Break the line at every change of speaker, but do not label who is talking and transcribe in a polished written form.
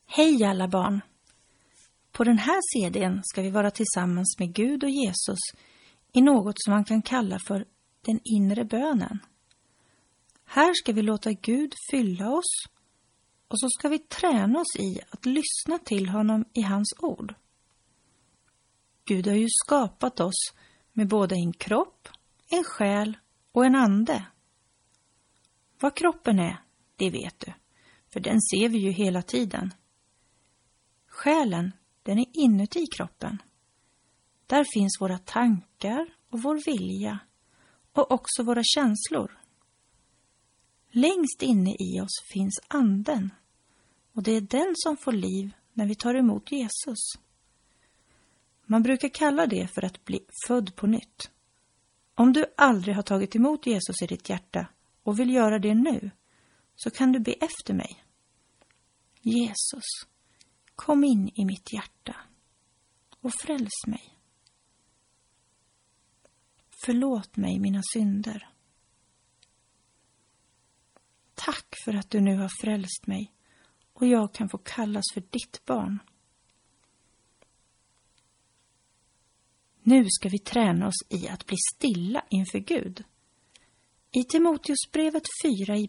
Hej alla barn! På den här CD:n ska vi vara tillsammans med Gud och Jesus i något som man kan kalla för den inre bönen. Här ska vi låta Gud fylla oss och så ska vi träna oss i att lyssna till honom i hans ord. Gud har ju skapat oss med både en kropp, en själ och en ande. Vad kroppen är, det vet du, för den ser vi ju hela tiden. Själen, den är inuti kroppen. Där finns våra tankar och vår vilja och också våra känslor. Längst inne i oss finns anden och det är den som får liv när vi tar emot Jesus. Man brukar kalla det för att bli född på nytt. Om du aldrig har tagit emot Jesus i ditt hjärta och vill göra det nu, så kan du be efter mig. Jesus, kom in i mitt hjärta och fräls mig. Förlåt mig mina synder. Tack för att du nu har frälst mig och jag kan få kallas för ditt barn. Nu ska vi träna oss i att bli stilla inför Gud. I Timoteusbrevet 4 i